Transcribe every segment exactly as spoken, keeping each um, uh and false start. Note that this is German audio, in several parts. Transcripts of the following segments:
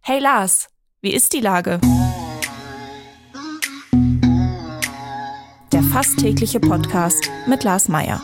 Hey Lars, wie ist die Lage? Der fast tägliche Podcast mit Lars Meyer.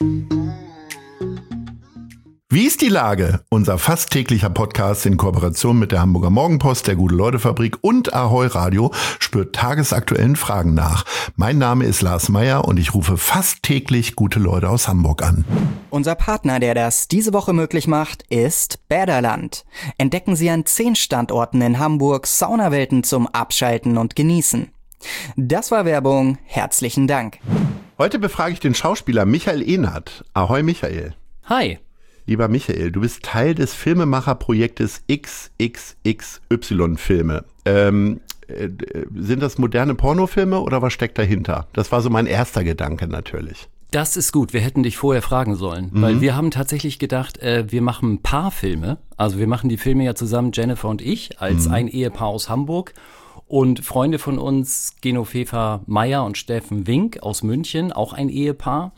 Wie ist die Lage? Unser fast täglicher Podcast in Kooperation mit der Hamburger Morgenpost, der Gute-Leute-Fabrik und Ahoi Radio spürt tagesaktuellen Fragen nach. Mein Name ist Lars Meyer und ich rufe fast täglich gute Leute aus Hamburg an. Unser Partner, der das diese Woche möglich macht, ist Bäderland. Entdecken Sie an zehn Standorten in Hamburg Saunawelten zum Abschalten und Genießen. Das war Werbung. Herzlichen Dank. Heute befrage ich den Schauspieler Michael Ehnert. Ahoi Michael. Hi. Lieber Michael, du bist Teil des Filmemacherprojektes X X X Y Filme. Ähm, äh, sind das moderne Pornofilme oder was steckt dahinter? Das war so mein erster Gedanke natürlich. Das ist gut, wir hätten dich vorher fragen sollen, mhm. weil wir haben tatsächlich gedacht, äh, wir machen Paarfilme. Also wir machen die Filme ja zusammen, Jennifer und ich, als mhm. ein Ehepaar aus Hamburg. Und Freunde von uns, Genovefa Meyer und Steffen Wink aus München, auch ein Ehepaar.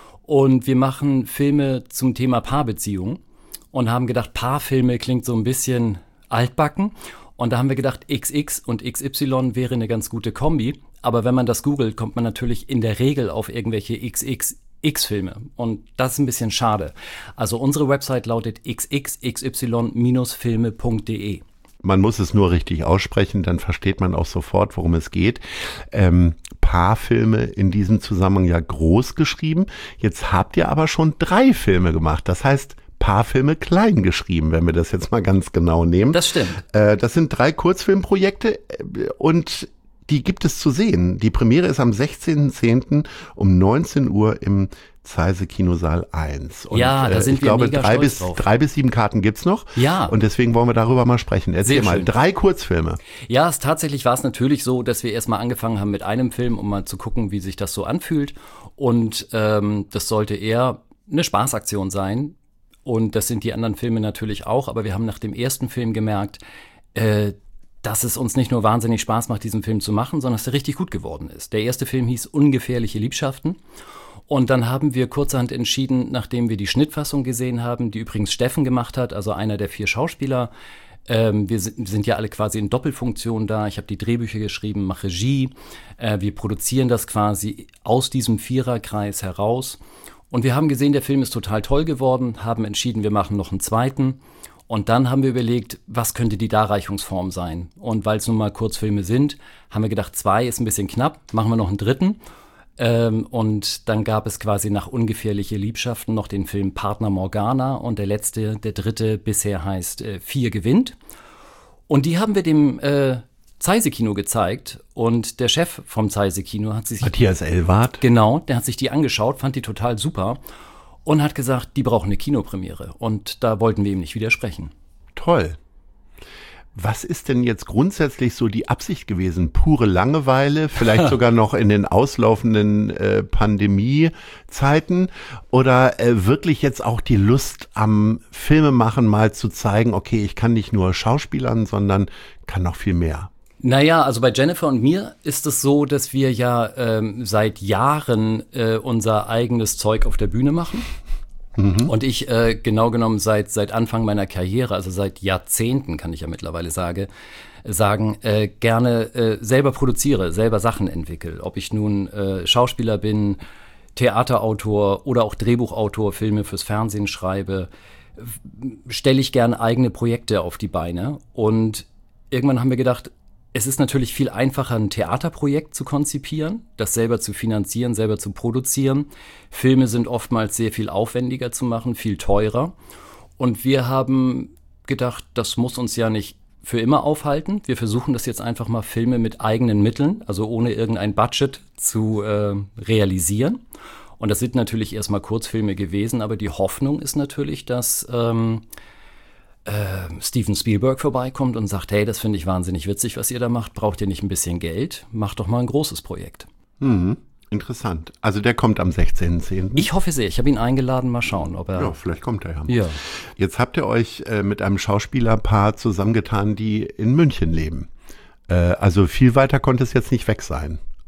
Und wir machen Filme zum Thema Paarbeziehung und haben gedacht, Paarfilme klingt so ein bisschen altbacken. Und da haben wir gedacht, X X und X Y wäre eine ganz gute Kombi. Aber wenn man das googelt, kommt man natürlich in der Regel auf irgendwelche X X X-Filme. Und das ist ein bisschen schade. Also unsere Website lautet x x x y filme punkt d e. Man muss es nur richtig aussprechen, dann versteht man auch sofort, worum es geht. Ähm, Paarfilme in diesem Zusammenhang ja groß geschrieben. Jetzt habt ihr aber schon drei Filme gemacht. Das heißt, Paarfilme klein geschrieben, wenn wir das jetzt mal ganz genau nehmen. Das stimmt. Äh, das sind drei Kurzfilmprojekte und die gibt es zu sehen. Die Premiere ist am sechzehnten zehnten um neunzehn Uhr im Zeise Kinosaal eins. Und, ja, da sind äh, ich wir glaube, mega drei stolz bis, drauf. drei bis sieben Karten gibt's noch. Ja. Und deswegen wollen wir darüber mal sprechen. Erzähl Sehr mal, schön. drei Kurzfilme. Ja, es tatsächlich war es natürlich so, dass wir erstmal angefangen haben mit einem Film, um mal zu gucken, wie sich das so anfühlt. Und ähm, das sollte eher eine Spaßaktion sein. Und das sind die anderen Filme natürlich auch. Aber wir haben nach dem ersten Film gemerkt, äh, dass es uns nicht nur wahnsinnig Spaß macht, diesen Film zu machen, sondern dass der richtig gut geworden ist. Der erste Film hieß Ungefährliche Liebschaften. Und dann haben wir kurzerhand entschieden, nachdem wir die Schnittfassung gesehen haben, die übrigens Steffen gemacht hat, also einer der vier Schauspieler. Ähm, wir sind, sind ja alle quasi in Doppelfunktion da. Ich habe die Drehbücher geschrieben, mache Regie. Äh, wir produzieren das quasi aus diesem Viererkreis heraus. Und wir haben gesehen, der Film ist total toll geworden, haben entschieden, wir machen noch einen zweiten. Und dann haben wir überlegt, was könnte die Darreichungsform sein? Und weil es nun mal Kurzfilme sind, haben wir gedacht, zwei ist ein bisschen knapp, machen wir noch einen dritten. Ähm, und dann gab es quasi nach Ungefährliche Liebschaften noch den Film Partner Morgana. Und der letzte, der dritte bisher heißt äh, Vier gewinnt. Und die haben wir dem äh, Zeise-Kino gezeigt. Und der Chef vom Zeise-Kino hat sich... Matthias Elwart. Genau, der hat sich die angeschaut, fand die total super. Und hat gesagt, die brauchen eine Kinopremiere. Und da wollten wir ihm nicht widersprechen. Toll. Was ist denn jetzt grundsätzlich so die Absicht gewesen? Pure Langeweile, vielleicht sogar noch in den auslaufenden äh, Pandemie-Zeiten? Oder äh, wirklich jetzt auch die Lust am Filmemachen mal zu zeigen, okay, ich kann nicht nur schauspielern, sondern kann noch viel mehr? Naja, also bei Jennifer und mir ist es so, dass wir ja ähm, seit Jahren äh, unser eigenes Zeug auf der Bühne machen. Mhm. Und ich äh, genau genommen seit seit Anfang meiner Karriere, also seit Jahrzehnten kann ich ja mittlerweile sage, sagen, äh, gerne äh, selber produziere, selber Sachen entwickle. Ob ich nun äh, Schauspieler bin, Theaterautor oder auch Drehbuchautor, Filme fürs Fernsehen schreibe, stelle ich gerne eigene Projekte auf die Beine. Und irgendwann haben wir gedacht, es ist natürlich viel einfacher, ein Theaterprojekt zu konzipieren, das selber zu finanzieren, selber zu produzieren. Filme sind oftmals sehr viel aufwendiger zu machen, viel teurer. Und wir haben gedacht, das muss uns ja nicht für immer aufhalten. Wir versuchen das jetzt einfach mal, Filme mit eigenen Mitteln, also ohne irgendein Budget zu äh, realisieren. Und das sind natürlich erstmal Kurzfilme gewesen, aber die Hoffnung ist natürlich, dass ähm, Äh, Steven Spielberg vorbeikommt und sagt, hey, das finde ich wahnsinnig witzig, was ihr da macht. Braucht ihr nicht ein bisschen Geld? Macht doch mal ein großes Projekt. Mhm, interessant. Also der kommt am sechzehnten zehnten Ich hoffe sehr. Ich habe ihn eingeladen. Mal schauen, ob er... Ja, vielleicht kommt er ja. Ja. Jetzt habt ihr euch äh, mit einem Schauspielerpaar zusammengetan, die in München leben. Äh, also viel weiter konnte es jetzt nicht weg sein.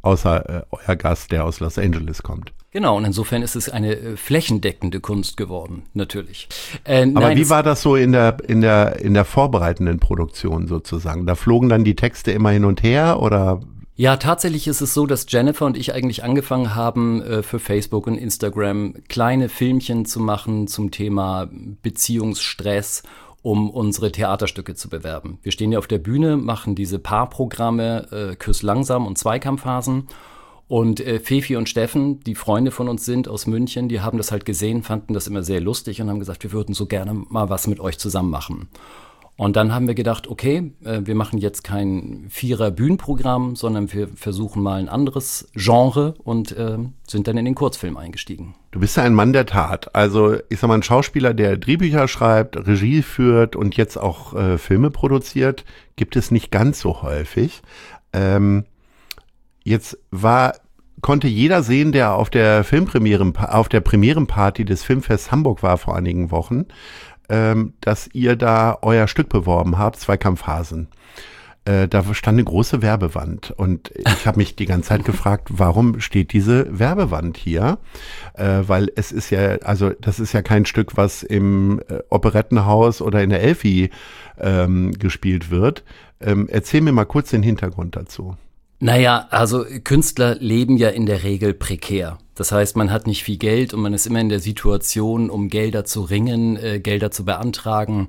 außer äh, euer Gast, der aus Los Angeles kommt. Genau, und insofern ist es eine äh, flächendeckende Kunst geworden, natürlich. Äh, Aber nein, wie war das so in der, in der, in der vorbereitenden Produktion sozusagen? Da flogen dann die Texte immer hin und her oder? Ja, tatsächlich ist es so, dass Jennifer und ich eigentlich angefangen haben, äh, für Facebook und Instagram kleine Filmchen zu machen zum Thema Beziehungsstress, um unsere Theaterstücke zu bewerben. Wir stehen ja auf der Bühne, machen diese Paarprogramme, äh, Küss langsam und Zweikampfphasen. Und äh, Fefi und Steffen, die Freunde von uns sind aus München, die haben das halt gesehen, fanden das immer sehr lustig und haben gesagt, wir würden so gerne mal was mit euch zusammen machen. Und dann haben wir gedacht, okay, äh, wir machen jetzt kein Vierer-Bühnenprogramm, sondern wir versuchen mal ein anderes Genre und äh, sind dann in den Kurzfilm eingestiegen. Du bist ja ein Mann der Tat. Also ich sag mal, ein Schauspieler, der Drehbücher schreibt, Regie führt und jetzt auch äh, Filme produziert, gibt es nicht ganz so häufig. Ähm, Jetzt war, konnte jeder sehen, der auf der Filmpremieren, auf der Premierenparty des Filmfests Hamburg war vor einigen Wochen, ähm, dass ihr da euer Stück beworben habt, Zweikampfphasen. Äh, da stand eine große Werbewand und ich habe mich die ganze Zeit gefragt, warum steht diese Werbewand hier? Äh, weil es ist ja, also das ist ja kein Stück, was im äh, Operettenhaus oder in der Elfi ähm, gespielt wird. Ähm, erzähl mir mal kurz den Hintergrund dazu. Naja, also Künstler leben ja in der Regel prekär. Das heißt, man hat nicht viel Geld und man ist immer in der Situation, um Gelder zu ringen, äh, Gelder zu beantragen.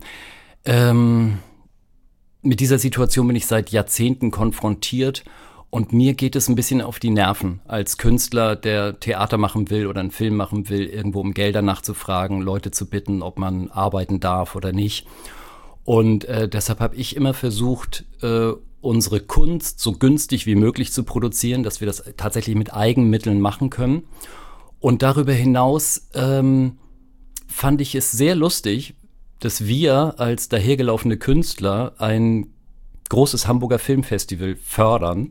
Ähm, mit dieser Situation bin ich seit Jahrzehnten konfrontiert und mir geht es ein bisschen auf die Nerven, als Künstler, der Theater machen will oder einen Film machen will, irgendwo um Gelder nachzufragen, Leute zu bitten, ob man arbeiten darf oder nicht. Und äh, deshalb habe ich immer versucht, äh, unsere Kunst so günstig wie möglich zu produzieren, dass wir das tatsächlich mit Eigenmitteln machen können. Und darüber hinaus ähm, fand ich es sehr lustig, dass wir als dahergelaufene Künstler ein großes Hamburger Filmfestival fördern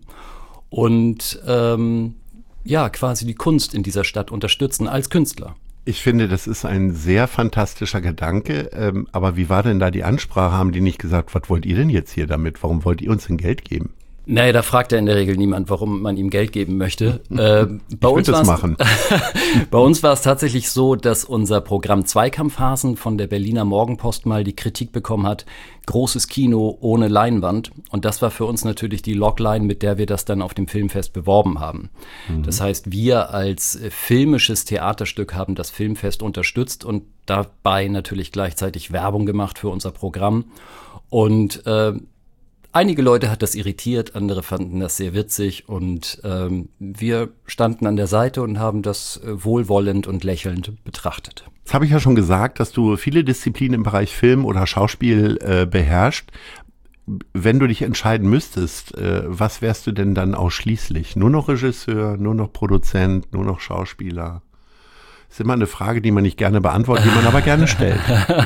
und ähm, ja, quasi die Kunst in dieser Stadt unterstützen als Künstler. Ich finde, das ist ein sehr fantastischer Gedanke, ähm, aber wie war denn da die Ansprache? Haben die nicht gesagt, was wollt ihr denn jetzt hier damit? Warum wollt ihr uns denn Geld geben? Naja, da fragt ja in der Regel niemand, warum man ihm Geld geben möchte. Äh, bei ich würde das machen. Bei uns war es tatsächlich so, dass unser Programm Zweikampfphasen von der Berliner Morgenpost mal die Kritik bekommen hat, großes Kino ohne Leinwand. Und das war für uns natürlich die Logline, mit der wir das dann auf dem Filmfest beworben haben. Mhm. Das heißt, wir als filmisches Theaterstück haben das Filmfest unterstützt und dabei natürlich gleichzeitig Werbung gemacht für unser Programm. Und äh, einige Leute hat das irritiert, andere fanden das sehr witzig und ähm, wir standen an der Seite und haben das äh, wohlwollend und lächelnd betrachtet. Jetzt habe ich ja schon gesagt, dass du viele Disziplinen im Bereich Film oder Schauspiel äh, beherrschst. Wenn du dich entscheiden müsstest, äh, was wärst du denn dann ausschließlich? Nur noch Regisseur, nur noch Produzent, nur noch Schauspieler? Das ist immer eine Frage, die man nicht gerne beantwortet, die man aber gerne stellt.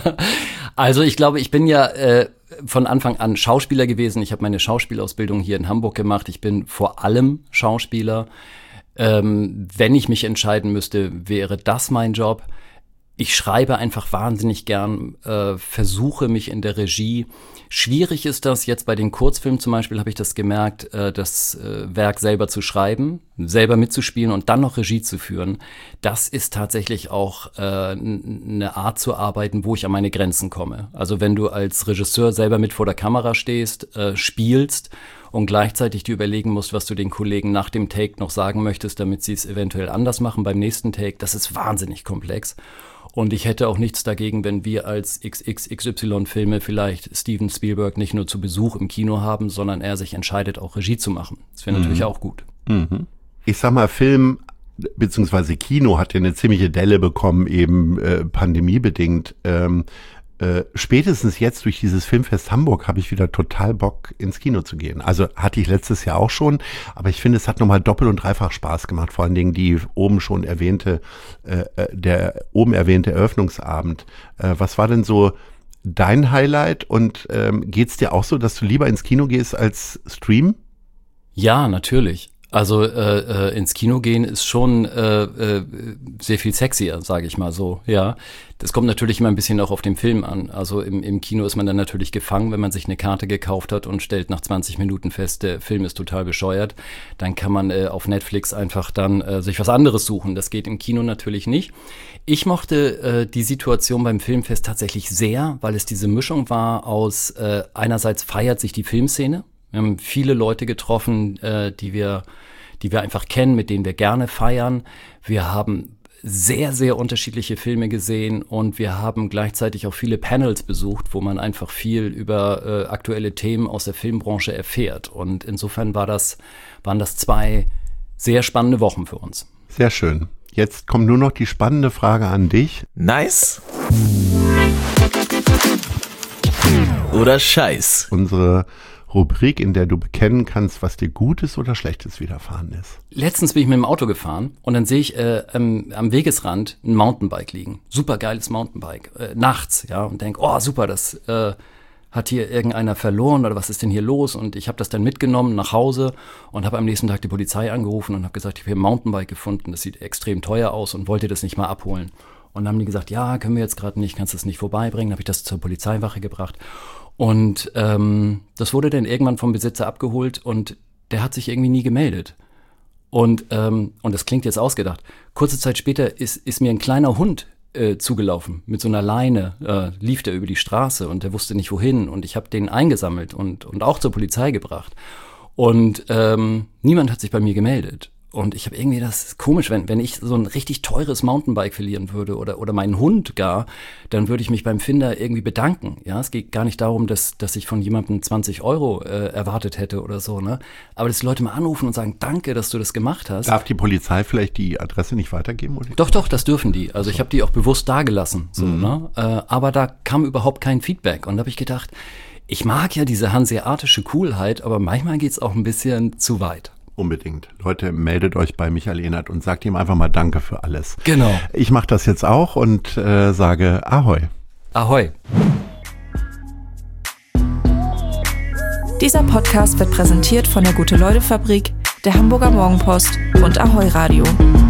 Also ich glaube, ich bin ja äh, von Anfang an Schauspieler gewesen. Ich habe meine Schauspielausbildung hier in Hamburg gemacht. Ich bin vor allem Schauspieler. Ähm, wenn ich mich entscheiden müsste, wäre das mein Job. Ich schreibe einfach wahnsinnig gern, äh, versuche mich in der Regie. Schwierig ist das jetzt bei den Kurzfilmen zum Beispiel, habe ich das gemerkt, äh, das äh, Werk selber zu schreiben, selber mitzuspielen und dann noch Regie zu führen. Das ist tatsächlich auch äh, n- eine Art zu arbeiten, wo ich an meine Grenzen komme. Also wenn du als Regisseur selber mit vor der Kamera stehst, äh, spielst und gleichzeitig dir überlegen musst, was du den Kollegen nach dem Take noch sagen möchtest, damit sie es eventuell anders machen beim nächsten Take, das ist wahnsinnig komplex. Und ich hätte auch nichts dagegen, wenn wir als X X X Y-Filme vielleicht Steven Spielberg nicht nur zu Besuch im Kino haben, sondern er sich entscheidet, auch Regie zu machen. Das wäre mhm. natürlich auch gut. Mhm. Ich sag mal, Film beziehungsweise Kino hat ja eine ziemliche Delle bekommen, eben äh, pandemiebedingt. Ähm, äh, spätestens jetzt durch dieses Filmfest Hamburg habe ich wieder total Bock, ins Kino zu gehen. Also hatte ich letztes Jahr auch schon, aber ich finde, es hat nochmal doppelt und dreifach Spaß gemacht. Vor allen Dingen die oben schon erwähnte, äh, der oben erwähnte Eröffnungsabend. Äh, was war denn so dein Highlight und ähm, geht's dir auch so, dass du lieber ins Kino gehst als streamen? Ja, natürlich. Also äh, äh, ins Kino gehen ist schon äh, äh, sehr viel sexier, sage ich mal so, ja. Das kommt natürlich immer ein bisschen auch auf den Film an. Also im, im Kino ist man dann natürlich gefangen, wenn man sich eine Karte gekauft hat und stellt nach zwanzig Minuten fest, der Film ist total bescheuert. Dann kann man äh, auf Netflix einfach dann äh, sich was anderes suchen. Das geht im Kino natürlich nicht. Ich mochte äh, die Situation beim Filmfest tatsächlich sehr, weil es diese Mischung war aus äh, einerseits feiert sich die Filmszene. Wir haben viele Leute getroffen, äh, die wir, die wir einfach kennen, mit denen wir gerne feiern. Wir haben sehr, sehr unterschiedliche Filme gesehen und wir haben gleichzeitig auch viele Panels besucht, wo man einfach viel über äh, aktuelle Themen aus der Filmbranche erfährt. Und insofern war das, waren das zwei sehr spannende Wochen für uns. Sehr schön. Jetzt kommt nur noch die spannende Frage an dich. Nice oder Scheiß? Unsere Rubrik, in der du bekennen kannst, was dir Gutes oder Schlechtes widerfahren ist. Letztens bin ich mit dem Auto gefahren und dann sehe ich äh, ähm, am Wegesrand ein Mountainbike liegen. Super geiles Mountainbike. Äh, nachts, ja, und denke, oh super, das äh, hat hier irgendeiner verloren oder was ist denn hier los? Und ich habe das dann mitgenommen nach Hause und habe am nächsten Tag die Polizei angerufen und habe gesagt, ich habe hier ein Mountainbike gefunden, das sieht extrem teuer aus und wollte das nicht mal abholen. Und dann haben die gesagt, ja, können wir jetzt gerade nicht, kannst du das nicht vorbeibringen. Dann habe ich das zur Polizeiwache gebracht. Und ähm, das wurde dann irgendwann vom Besitzer abgeholt und der hat sich irgendwie nie gemeldet. Und ähm, und das klingt jetzt ausgedacht. Kurze Zeit später ist ist mir ein kleiner Hund äh, zugelaufen mit so einer Leine, äh, lief der über die Straße und der wusste nicht wohin. Und ich habe den eingesammelt und und auch zur Polizei gebracht. Und ähm, niemand hat sich bei mir gemeldet. Und ich habe irgendwie, das ist komisch, wenn wenn ich so ein richtig teures Mountainbike verlieren würde oder oder meinen Hund gar, dann würde ich mich beim Finder irgendwie bedanken. Ja, es geht gar nicht darum, dass dass ich von jemandem zwanzig Euro äh, erwartet hätte oder so, ne? Aber dass die Leute mal anrufen und sagen, danke, dass du das gemacht hast. Darf die Polizei vielleicht die Adresse nicht weitergeben? Oder? Doch, doch, das dürfen die. Also ich habe die auch bewusst dagelassen, so, mhm. ne? Äh, aber da kam überhaupt kein Feedback und da habe ich gedacht, ich mag ja diese hanseatische Coolheit, aber manchmal geht's auch ein bisschen zu weit. Unbedingt. Leute, meldet euch bei Michael Ehnert und sagt ihm einfach mal Danke für alles. Genau. Ich mache das jetzt auch und äh, sage Ahoi. Ahoi. Dieser Podcast wird präsentiert von der Gute-Leute-Fabrik, der Hamburger Morgenpost und Ahoi Radio.